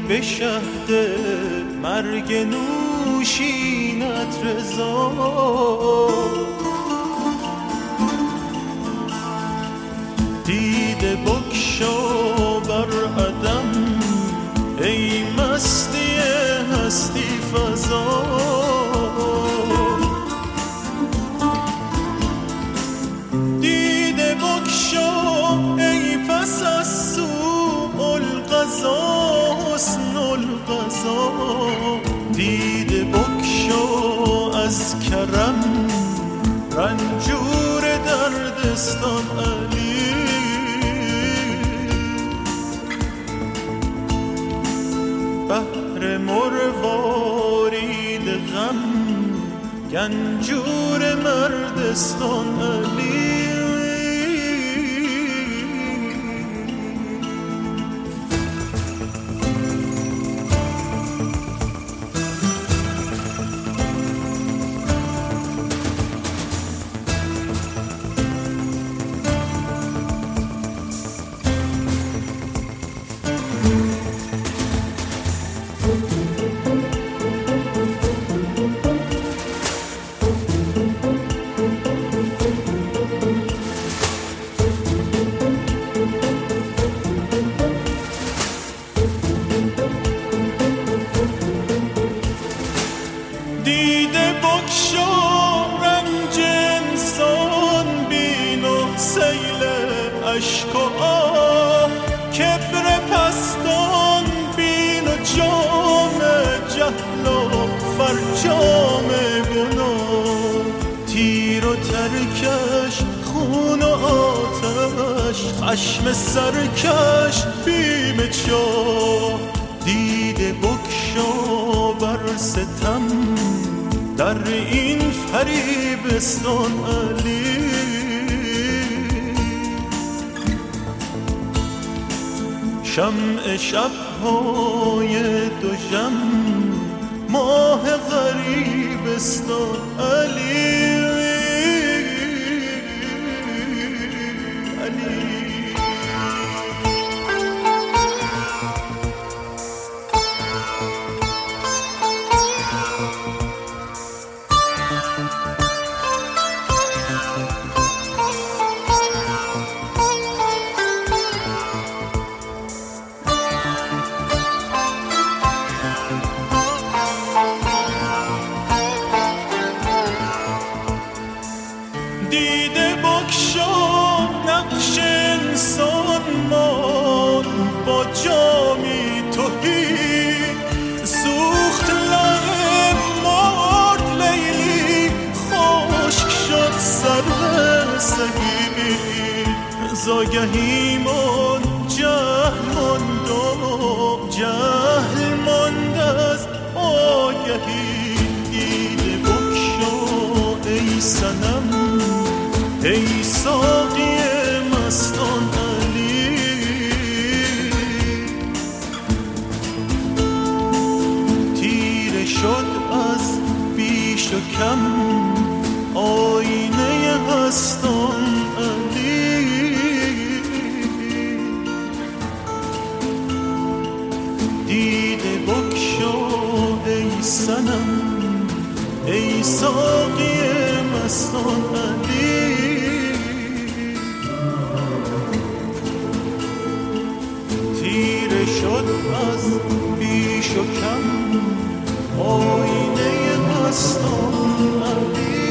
به شهد مرگ نوشینت رضا. دیده بگشا بر عدم ای مستی هستی فضا. دیده بگشا ای پس از سوء القضا حسن القضا. دیده بگشا از کرم رنجور دردستان علی. بحر مروارید غم گنجور مردستان علی. دیده بگشا رنج انسان بین و سیل اشک و آه. کبر پستان بین و جام جهل و فرجام گناه. تیر و ترکش خون و آتش خشم سرکش بیم چاه. دیده بگشا بر ستم در این فریبستان علی. شمع شب‌های دوژم ماه غریبستان علی. دیده بگشا نقش انسان مان با جامی تهی. سوخت لب مرد لیلی خشک شد سر سگی. زاگهی من جهل ماند و جهل ماند از آگهی. دیده بگشا ای صنم ای ساقی مستان علی. تیره شد از بیش و کم آینه هستان علی. دیده بگشا ای صنم ای ساقی مستان علی. تیره شد از بیش و کم آینه مستان علی.